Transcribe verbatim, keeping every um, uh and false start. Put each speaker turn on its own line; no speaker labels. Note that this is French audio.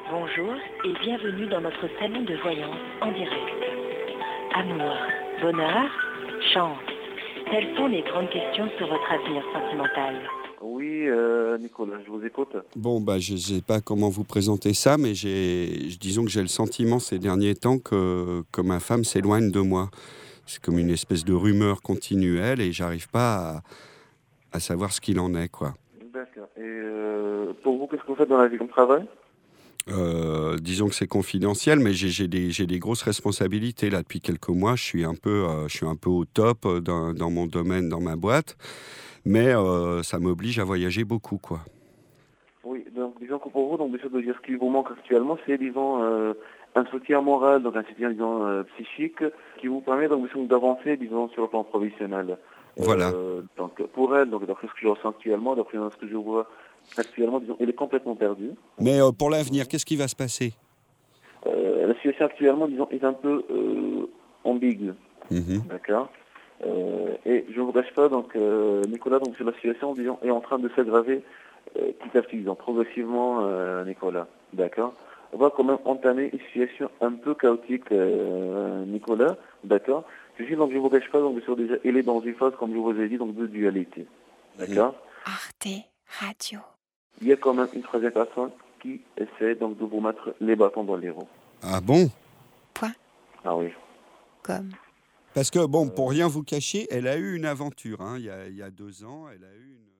Bonjour et bienvenue dans notre salon de voyance en direct. Amour, bonheur, chance. Telles sont les grandes questions sur votre avenir sentimental.
Oui, euh, Nicolas, je vous écoute.
Bon, bah, je ne sais pas comment vous présenter ça, mais j'ai, disons que j'ai le sentiment ces derniers temps que, que ma femme s'éloigne de moi. C'est comme une espèce de rumeur continuelle et j'arrive pas à, à savoir ce qu'il en est, quoi.
D'accord. Et euh, pour vous, qu'est-ce que vous faites dans la vie comme travail?
Euh, disons que c'est confidentiel, mais j'ai, j'ai, des, j'ai des grosses responsabilités là depuis quelques mois. Je suis un peu, euh, je suis un peu au top euh, dans, dans mon domaine, dans ma boîte, mais euh, ça m'oblige à voyager beaucoup, quoi.
Oui, donc disons que pour vous, donc, bien sûr, de dire ce qui vous manque actuellement, c'est, disons, euh, un soutien moral, donc un soutien, disons, euh, psychique, qui vous permet, donc, bien sûr, d'avancer, disons, sur le plan professionnel.
Voilà.
Euh, donc, pour elle, donc, d'après ce que je ressens actuellement, d'après ce que je vois actuellement, disons, elle est complètement perdue.
Mais euh, pour l'avenir, qu'est-ce qui va se passer?
Euh, la situation actuellement, disons, est un peu euh, ambiguë.
Mhm.
D'accord. Euh, et je ne vous cache pas, donc, euh, Nicolas, donc, sur la situation, disons, est en train de s'aggraver euh, petit à petit, disons, progressivement, euh, Nicolas. D'accord. On va quand même entamer une situation un peu chaotique, euh, Nicolas. D'accord. Je dis, donc, je ne vous cache pas, donc, sur déjà, elle est dans une phase, comme je vous ai dit, donc, de dualité. D'accord.
Arte Radio.
Il y a quand même une troisième personne qui essaie, donc, de vous mettre les bâtons dans les roues.
Ah bon?
Point.
Ah oui.
Comme.
Parce que, bon, pour rien vous cacher, elle a eu une aventure, hein, il y a, il y a deux ans, elle a eu une...